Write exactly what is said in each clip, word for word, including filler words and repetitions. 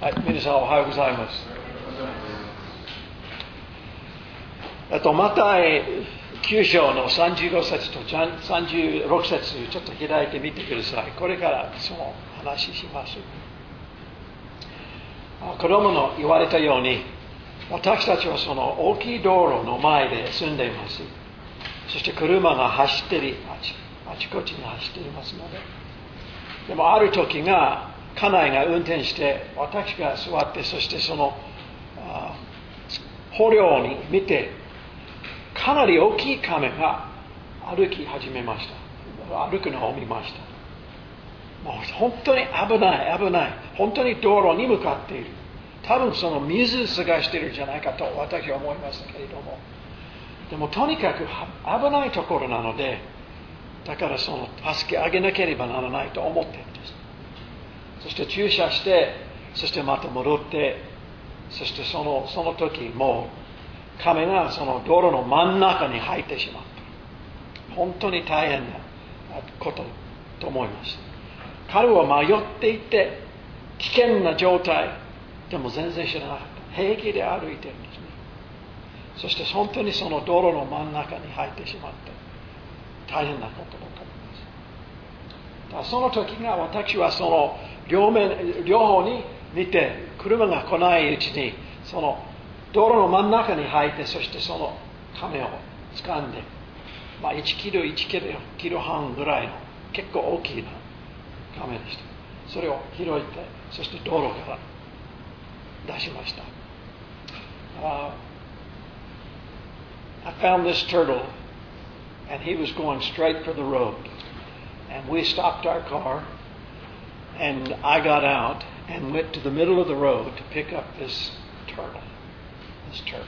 はい、皆さんおはようございます。えっと、マタイきゅう章のさんじゅうご節とさんじゅうろく節ちょっと開いてみてください。これからその話します。子供の言われたように、私たちはその大きい道路の前で住んでいます。そして車が走ってり、あちあちこちに走っていますので。でもある時が、家内が運転して、私が座って、そしてその捕虜に見て、かなり大きい亀が歩き始めました。歩くのを見ました。もう本当に危ない、危ない。本当に道路に向かっている。多分その水探しているんじゃないかと私は思いますけれども。でもとにかく危ないところなので、だからその助け上げなければならないと思っているんです。そして駐車して、そしてまた戻って、そしてそのその時もう亀がその道路の真ん中に入ってしまった。本当に大変なことと思います。彼は迷っていて、危険な状態でも全然知らなかった。平気で歩いてるんですね。そして本当にその道路の真ん中に入ってしまって、大変なことだと思います。その時が私はその両面、両方に見て、車が来ないうちに、その道路の真ん中に入って、そしてその亀を掴んで、まあいちキロ、いちキロはんぐらいの結構大きな亀でした。それを拾いて、そして道路から出しました。Uh, I found this turtle, and he was going straight for the road. And we stopped our car, and I got out and went to the middle of the road to pick up this turtle, this turtle.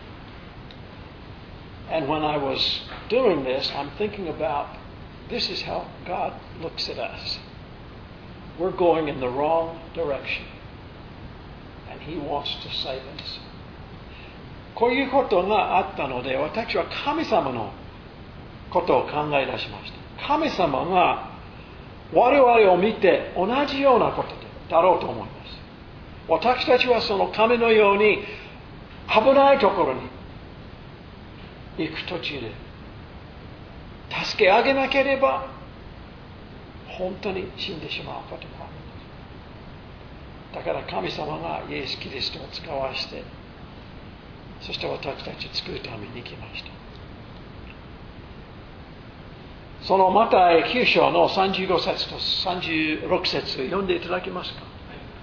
And when I was doing this, I'm thinking about, this is how God looks at us. We're going in the wrong direction, and He wants to save us. こういうことがあったので、私は神様のことを考え出しました。神様が我々を見て同じようなことだろうと思います。私たちはその亀のように危ないところに行く途中で助け上げなければ本当に死んでしまうことがある。だから神様がイエス・キリストを使わして、そして私たちを救うために来ました。そのマタイきゅう章のさんじゅうご節とさんじゅうろく節読んでいただけますか。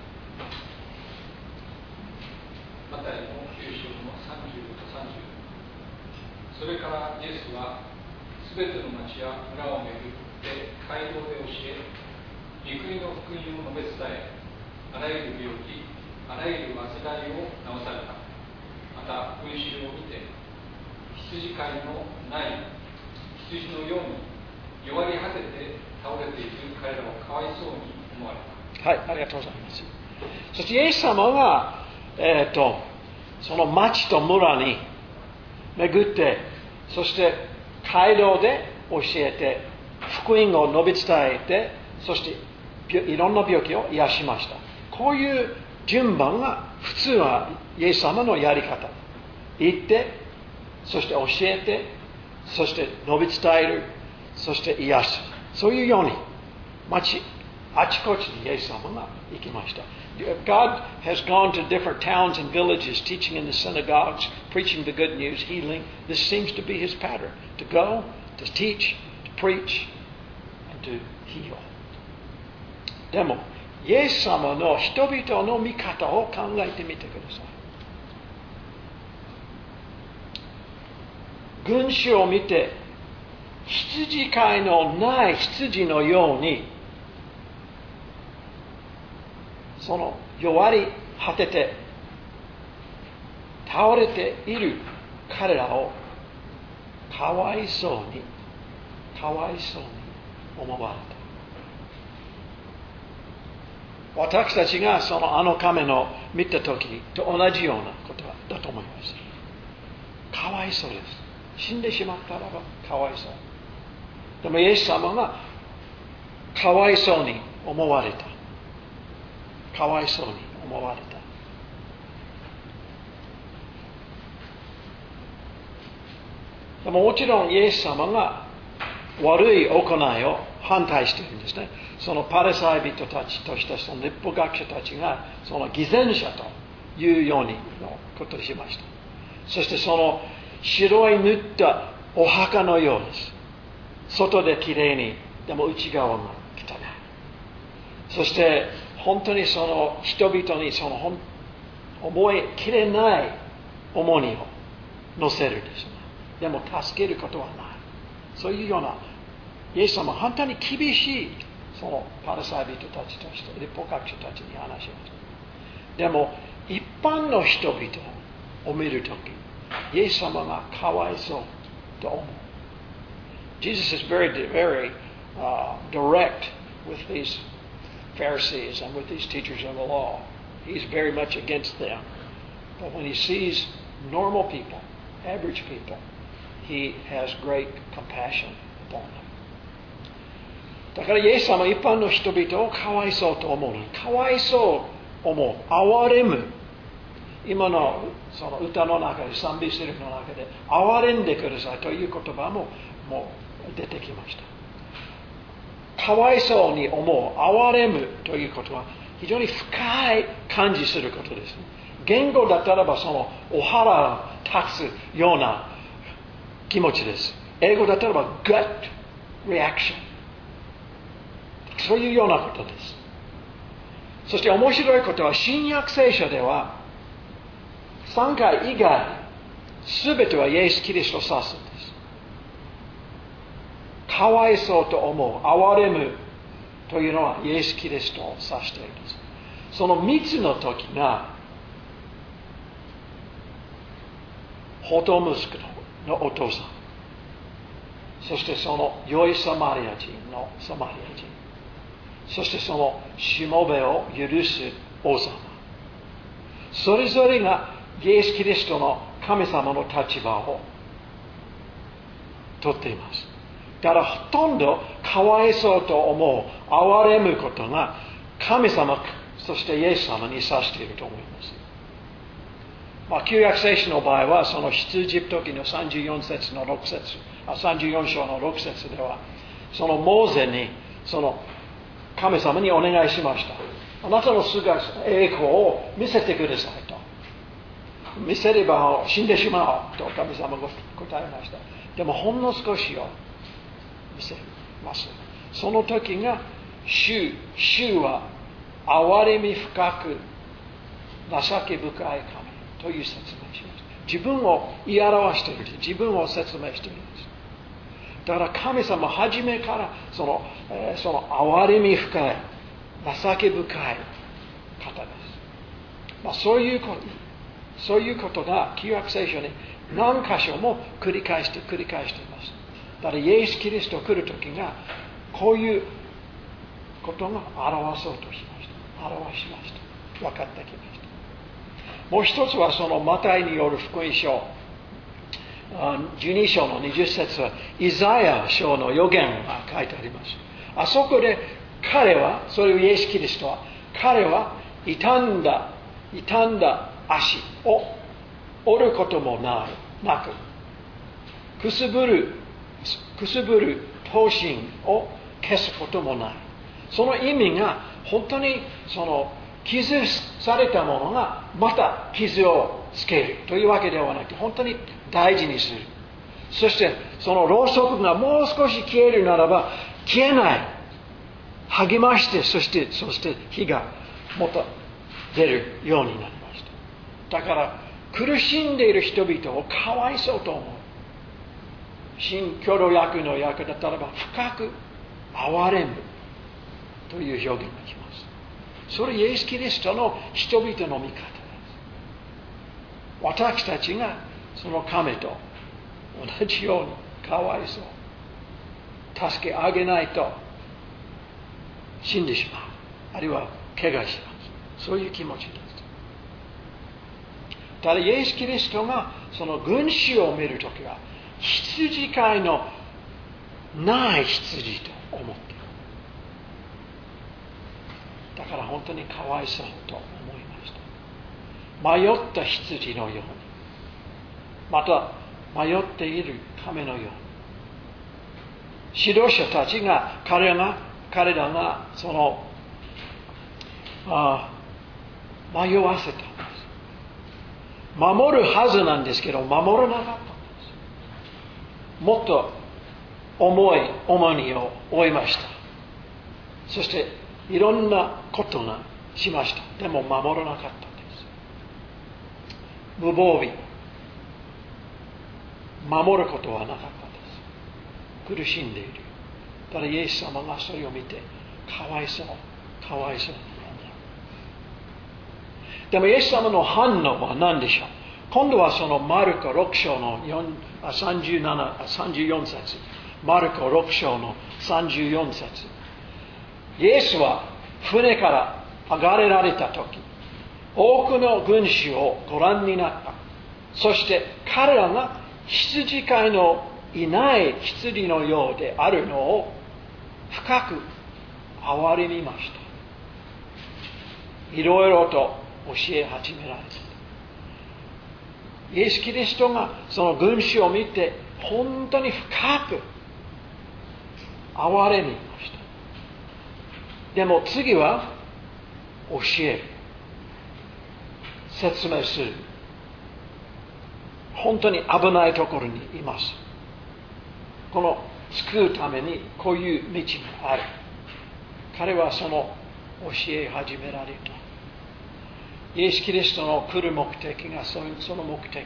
マタイのきゅう章のさんじゅうとさんじゅう。それからイエスはすべての町や村を巡って街道で教え、御国の福音を述べ伝え、あらゆる病気、あらゆる患いを治された。また群衆を見て、羊飼いのない羊のように弱り果てて倒れている彼らをかわいそうに思われた。 はい、ありがとうございます。そしてイエス様が、えー、とその町と村に巡って、そして街道で教えて、福音を述べ伝えて、そしていろんな病気を癒しました。こういう順番が普通はイエス様のやり方。行って、そして教えて、そして述べ伝える。そして癒す。そういうように、町、あちこちにイエス様が行きました。God has gone to different towns and villages, teaching in the synagogues, preaching the good news, healing. This seems to be His pattern. To go, to teach, to preach, and to heal. でも、イエス様の人々の見方を考えてみてください。群衆を見て、羊飼いのない羊のように、その弱り果てて倒れている彼らをかわいそうにかわいそうに思われた。私たちがそのあの亀の見た時と同じようなことだと思います。かわいそうです。死んでしまったらばかわいそう。でもイエス様がかわいそうに思われた。かわいそうに思われた。でももちろんイエス様が悪い行いを反対しているんですね。そのパリサイ人たちとしてその律法学者たちがその偽善者というようにのことをしました。そしてその白い塗ったお墓のようです。外できれいに、でも内側が汚い。そして本当にその人々にその思いきれない重荷を乗せるんです。でも助けることはない。そういうような、イエス様は本当に厳しいそのパリサイ人たちとして律法学者たちに話しました。でも一般の人々を見るとき、イエス様がかわいそうと思う。Jesus is very, very uh, direct with these Pharisees and with these teachers of the law. He's very much against them. But when he sees normal people, average people, he has great compassion upon them. だからイエス様は一般の人々をかわいそうと思う。かわいそう思う。憐れむ。今のその歌の中で、賛美詩の中で、憐れんでくださいという言葉ももう出てきました。かわいそうに思う。憐れむということは非常に深い感じすることです。言語だったらばそのお腹が立つような気持ちです。英語だったらば gut reaction。そういうようなことです。そして面白いことは、新約聖書ではさんかい以外すべてはイエス・キリストを指すんです。かわいそうと思う、憐れむというのはイエス・キリストを指しているんです。そのみつの時が放蕩息子のお父さん、そしてその良いサマリア人のサマリア人、そしてそのしもべを許す王様、それぞれがイエス・キリストの神様の立場をとっています。だからほとんどかわいそうと思う、憐れむことが神様、そしてイエス様に指していると思います。まあ、旧約聖書の場合はその出エジプト記のさんじゅうよん節のろく節、さんじゅうよん章のろく節では、そのモーゼにその神様にお願いしました。あなたの姿、栄光を見せてくださいと。見せれば死んでしまうと神様が答えました。でもほんの少しを見せます。その時が主、主は憐れみ深く情け深い神という説明します。自分を言い表している、自分を説明しているんです。だから神様はじめからその、えー、その憐れみ深い、情け深い方です。まあ、そういうこと、そういうことが旧約聖書に何箇所も繰り返して繰り返しています。だからイエス・キリストが来るときがこういうことが表そうとしました。表しました。分かってきました。もう一つはそのマタイによる福音書じゅうに章のにじゅう節はイザヤ書の予言が書いてあります。あそこで彼は、それをイエス・キリストは、彼は傷んだ傷んだ足を折ることもないなく、くすぶるくすぶる刀身を消すこともない。その意味が本当にその傷されたものがまた傷をつけるというわけではなくて、本当に大事にする。そしてそのろうそくがもう少し消えるならば消えない、励まして、そしてそして火がもっと出るようになりました。だから苦しんでいる人々をかわいそうと思う。新共同訳の訳だったらば深く憐れむという表現がきます。それイエス・キリストの人々の見方です。私たちがその神と同じようにかわいそう、助けあげないと死んでしまう、あるいは怪我します。そういう気持ちです。ただイエス・キリストがその群衆を見るときは羊飼いのない羊と思っている。だから本当にかわいそうと思いま迷った羊のように、また迷っている亀のように、指導者たちが彼らが彼らがそのあ迷わせたんです。守るはずなんですけど守らなかったんです。もっと重い重荷を負いました。そしていろんなことがしました。でも守らなかったんです。無防備、守ることはなかったんです。苦しんでいる。ただイエス様がそれを見てかわいそうかわいそうに思う。でもイエス様の反応は何でしょう。今度はそのマルコろく章のさんじゅうなな、さんじゅうよん節、マルコろく章のさんじゅうよん節、イエスは船から上がれられた時、多くの群衆をご覧になった。そして彼らが羊飼いのいない羊のようであるのを深く憐れみました。いろいろと教え始められた。イエス・キリストがその群衆を見て本当に深く憐れみました。でも次は教える、説明する。本当に危ないところにいます。この救うためにこういう道がある。彼はその教え始められた。イエス・キリストの来る目的がその目的です。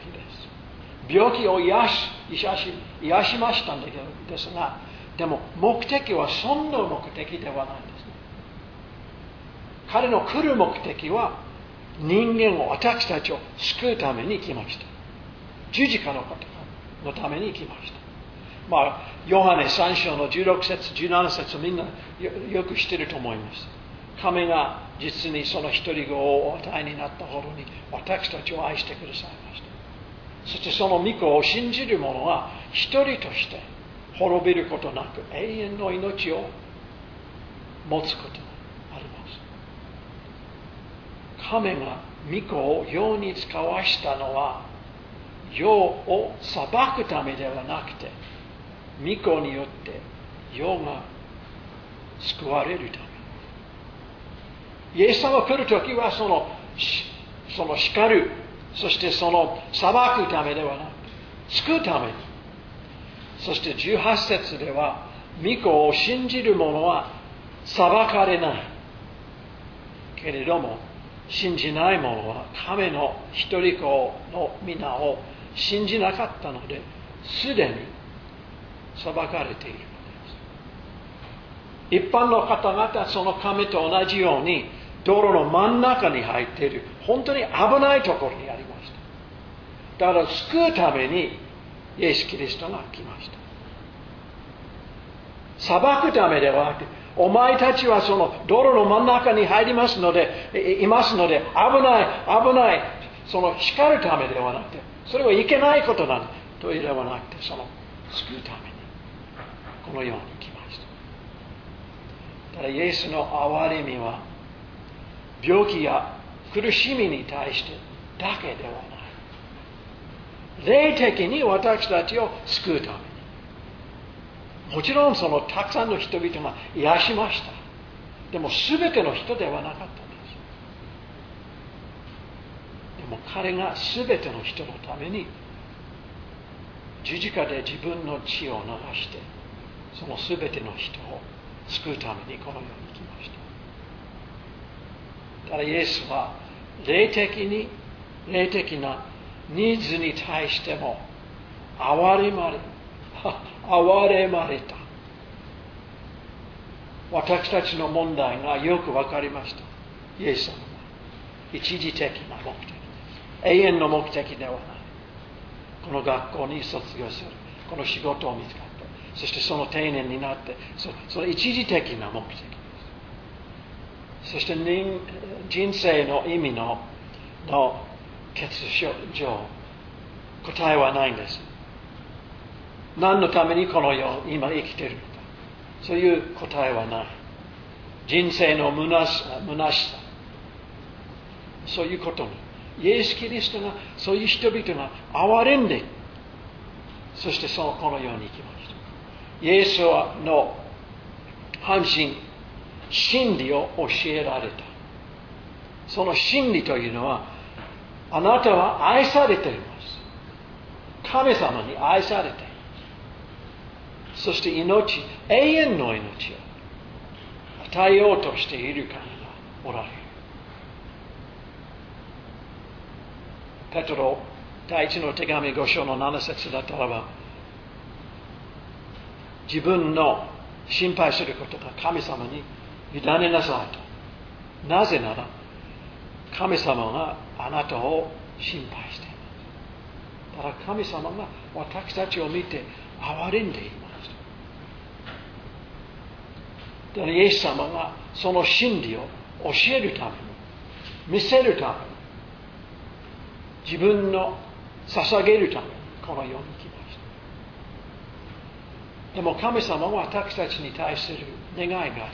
病気を癒し、癒し、癒しましたんですが、でも目的はそんな目的ではないんですね。彼の来る目的は人間を、私たちを救うために来ました。十字架のことのために来ました。まあ、ヨハネさん章のじゅうろく節、じゅうなな節みんな よ, よく知っていると思います。神が実にその一人子をお与えになったほどに私たちを愛してくださいました。そしてその御子を信じる者は一人として滅びることなく永遠の命を持つことがあります。神が御子を世に使わしたのは世を裁くためではなくて、御子によって世が救われるため。イエス様が来るときはその、その叱る、そしてその裁くためではなく、救うために。そしてじゅうはち節では、御子を信じる者は裁かれない。けれども、信じない者は神の一人子の皆を信じなかったので、すでに裁かれているのです。一般の方々、その神と同じように、道路の真ん中に入っている、本当に危ないところにありました。だから救うために、イエス・キリストが来ました。裁くためではなくて、お前たちはその道路の真ん中に入りますので、いますので、危ない、危ない、その叱るためではなくて、それはいけないことなんだというではなくて、その救うために、このように来ました。ただ、イエスの憐れみは、病気や苦しみに対してだけではない。霊的に私たちを救うために。もちろんそのたくさんの人々が癒しました。でも全ての人ではなかったんです。でも彼が全ての人のために十字架で自分の血を流して、その全ての人を救うためにこの世に来ました。ただイエスは霊的に、霊的なニーズに対しても憐れまれ、憐れまれた。私たちの問題がよくわかりました。イエス様は一時的な目的です。永遠の目的ではない。この学校に卒業する。この仕事を見つかって、そしてその定年になって、そその一時的な目的。そして人, 人生の意味 の, の結上、答えはないんです。何のためにこの世、今生きているのか。そういう答えはない。人生の虚しさ、そういうことにイエス・キリストがそういう人々が憐れんで、そしてそのこのように生きました。イエスの半身、真理を教えられた。その真理というのは、あなたは愛されています。神様に愛されている。そして命、永遠の命を与えようとしている神がおられる。ペトロ第一の手紙ご章のなな節だったらば、自分の心配することが神様に委ねなさいと。なぜなら神様があなたを心配しています。だから神様が私たちを見て憐れんでいます。だからイエス様がその真理を教えるために、見せるために、自分の捧げるためにこの世に来ました。でも神様は私たちに対する願いがあります。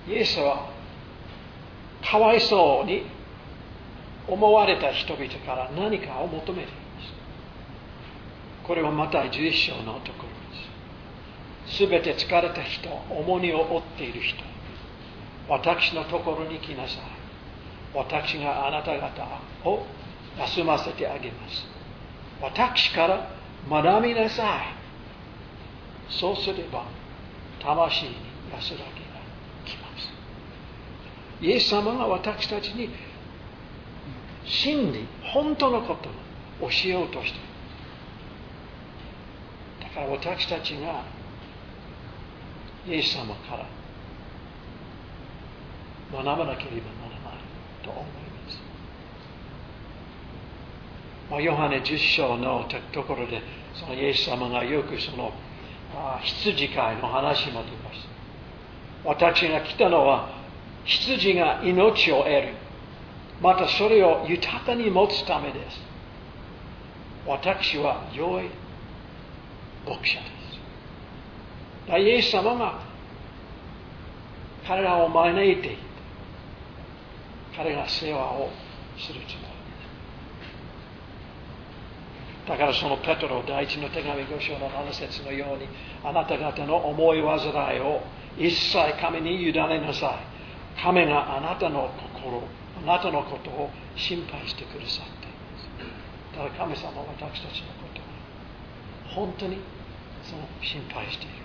イエスはかわいそうに思われた人々から何かを求めています。これはマタイじゅういっ章のところです。すべて疲れた人、重荷を負っている人、私のところに来なさい。私があなた方を休ませてあげます。私から学びなさい。そうすれば魂に安らぎが来ます。イエス様が私たちに真理、本当のことを教えようとしている。だから私たちがイエス様から学ばなければならないと思います。まあ、ヨハネじゅっ章のところで、そのイエス様がよくそのあ羊飼いの話も出ます。私が来たのは羊が命を得る。またそれを豊かに持つためです。私は良い牧者です。イエス様が彼らを招いていて、彼が世話をするつもりです。だからそのペトロ第一の手紙ご章のなな節のように、あなた方の思い煩いを一切神に委ねなさい。神があなたの心、あなたのことを心配してくださっています。だから神様は私たちのことを本当にその心配している。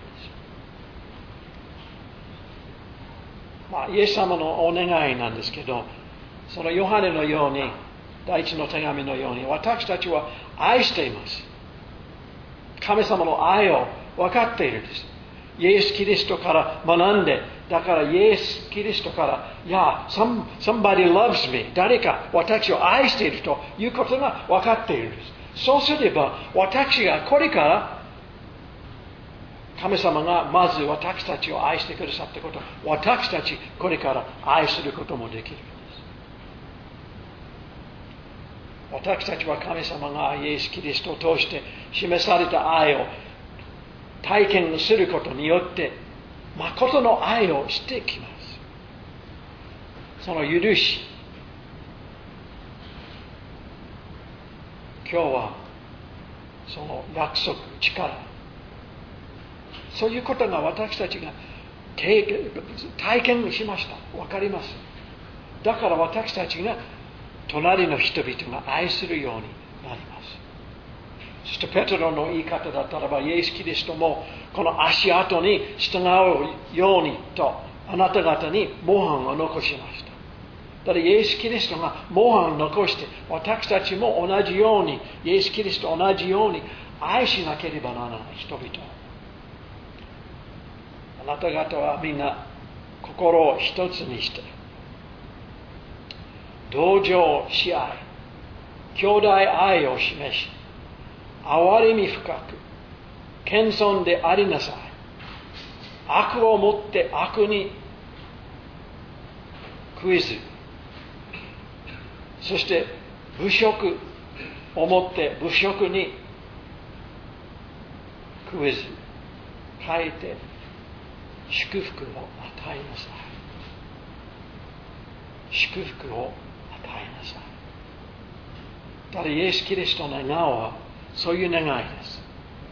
まあ、イエス様のお願いなんですけど、そのヨハネのように、第一の手紙のように、私たちは愛しています。神様の愛を分かっているんです。イエス・キリストから学んで、だからイエス・キリストから、いや、some, somebody loves me、誰か私を愛しているということが分かっているんです。そうすれば、私がこれから、神様がまず私たちを愛してくださったこと、私たちこれから愛することもできるんです。私たちは神様がイエス・キリストを通して示された愛を体験することによって、誠の愛をしてきます。その許し、今日はその約束、力、そういうことが私たちが体験しました。わかります。だから私たちが隣の人々が愛するようになります。そしてペトロの言い方だったらば、イエス・キリストもこの足跡に従うようにとあなた方に模範を残しました。だからイエス・キリストが模範を残して、私たちも同じように、イエス・キリストと同じように愛しなければならない人々。あなた方はみんな心を一つにして、同情し合い、兄弟愛を示し、憐れみ深く、謙遜でありなさい。悪をもって悪に悔いず、そして侮辱をもって侮辱に悔いず、書いて祝福を与えなさい。 祝福を与えなさい。ただイエス・キリストの願はそういう願いです。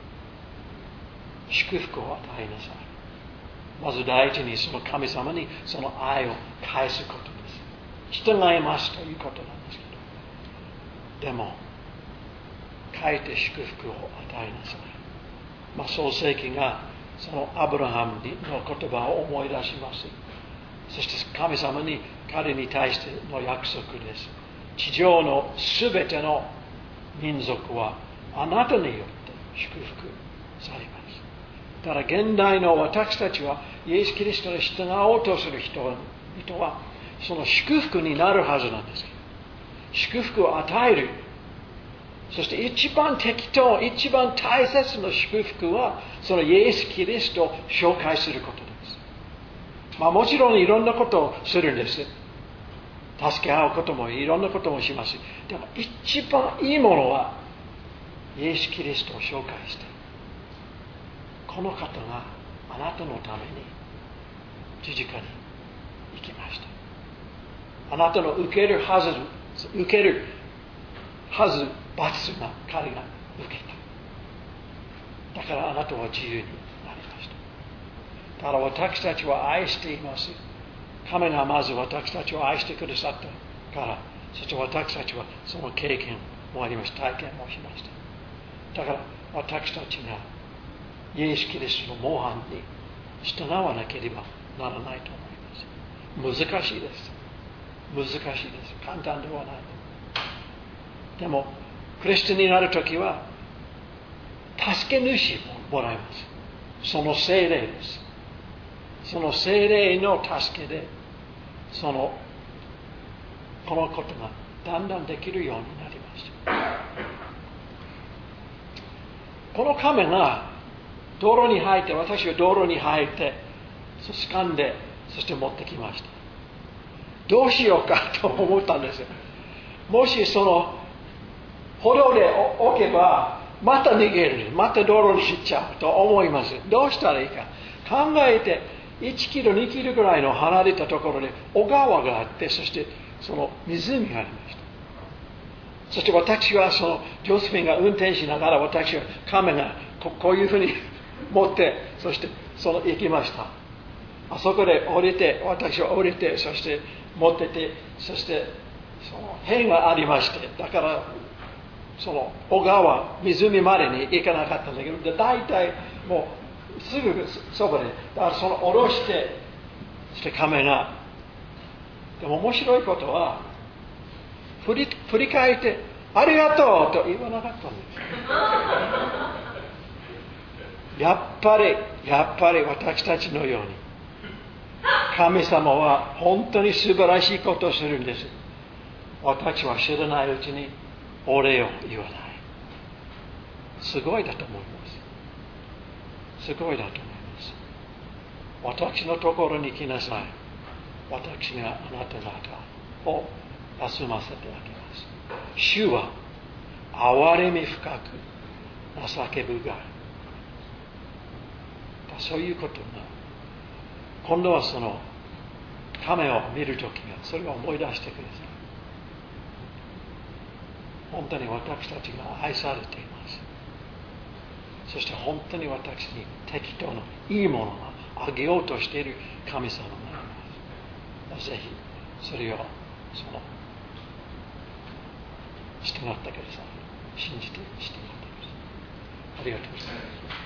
祝福を与えなさい。まず第一にその神様にその愛を返すことです。従いますということなんですけど、でもかえって祝福を与えなさい。まあ、創世記がそのアブラハムの言葉を思い出します。そして神様に彼に対しての約束です。地上のすべての民族はあなたによって祝福されます。ただ現代の私たちはイエス・キリストに従おうとする人はその祝福になるはずなんです。祝福を与える。そして一番適当、一番大切な祝福はそのイエス・キリストを紹介することです。まあもちろんいろんなことをするんです。助け合うこともいろんなこともします。でも一番いいものはイエス・キリストを紹介して、この方があなたのために十字架に行きました。あなたの受けるはず、受けるはず罰が彼が受けた。だからあなたは自由になりました。ただ私たちは愛しています。神がまず私たちを愛してくださったから、そして私たちはその経験もありました。体験もしました。だから私たちがイエス・キリストの模範に従わなければならないと思います。難しいです。難しいです。簡単ではない。でもクリスチャンになるときは助け主をもらいます。その聖霊です。その聖霊の助けでそのこのことがだんだんできるようになりました。この亀が道路に入って、私は道路に入って掴んで、そして持ってきました。どうしようかと思ったんですよ。もしその歩道で置けばまた逃げる、また道路に行っちゃうと思います。どうしたらいいか考えて、いちキロにキロぐらいの離れたところで小川があって、そしてその湖がありました。そして私はそのジョセフィンが運転しながら、私は亀がこういうふうに持って、そしてその行きました。あそこで降りて、私は降りて、そして持ってて、そしてその塀がありまして、だからその小川、湖までに行かなかったんだけど、で大体もうすぐそこで、だからその下ろして、そして亀が、でも面白いことは、振り、振り返って、ありがとうと言わなかったんです。やっぱり、やっぱり私たちのように、神様は本当に素晴らしいことをするんです。私は知らないうちにお礼を言わない。すごいだと思います。すごいだと思います。私のところに来なさい。私があなた方を休ませてあげます。主は憐れみ深く情け深い。そういうことが、今度はその亀を見るときがそれを思い出してください。本当に私たちが愛されています。そして本当に私に適当ないいものをあげようとしている神様がいます。ぜひそれをその従ってください。信じて従ってください。ありがとうございます。